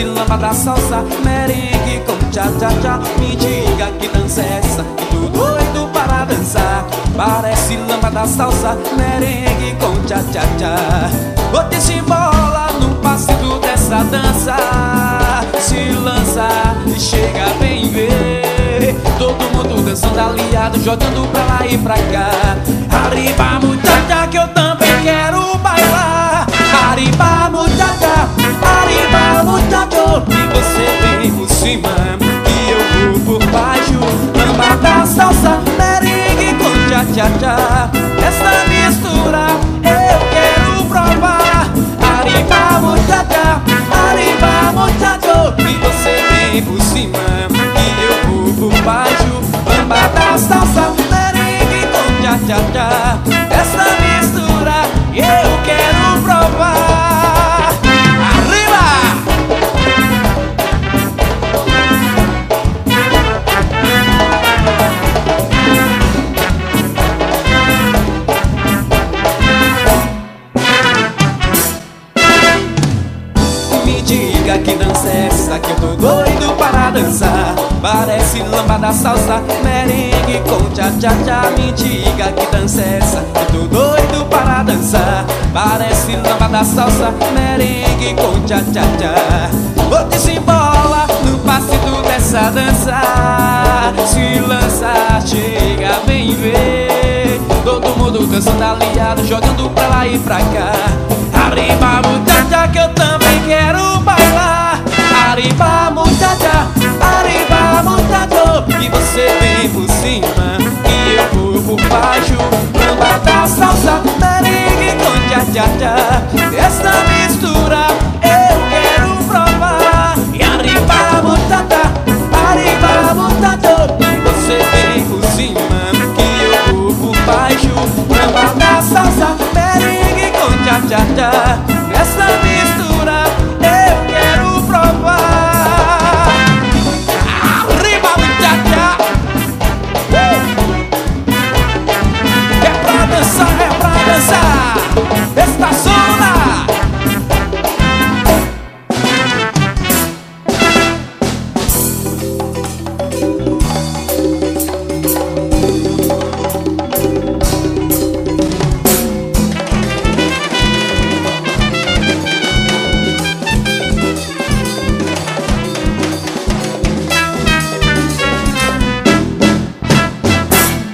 lambada, salsa, merengue com tchá-tchá-tchá. Me diga que dança é essa, que tô doido para dançar. Parece lambada, salsa, merengue com tchá-tchá-tchá. Botei se bola no passinho dessa dança. Se lança e chega, vem ver. Todo mundo dançando aliado, jogando pra lá e pra cá. Arriba, muchacha, que eu também quero bailar. Arriba, muchacha, arriba, muchacho. E você vem por cima e eu vou por baixo. Lambada, salsa, merengue com tchá-tchá-tchá. Essa mistura eu quero provar. Arriba, muchacha, arriba, muchacho. E você vem por cima e eu vou por baixo. Lambada, salsa, merengue com tchá-tchá-tchá. Essa mistura eu quero provar. Arriba! Me diga que dança é essa, que eu tô doido para dançar. Parece lambada, salsa, merengue com tchá-tchá-tchá. Me diga que dança é essa, que eu tô doido para dançar. Parece lambada, salsa, merengue com tchá-tchá-tchá. Bote se bola no passinho dessa dança. Se lança, chega, vem ver. Todo mundo dançando aliado, jogando pra lá e pra cá. Arriba, muchacha, que eu também quero bailar. Arriba,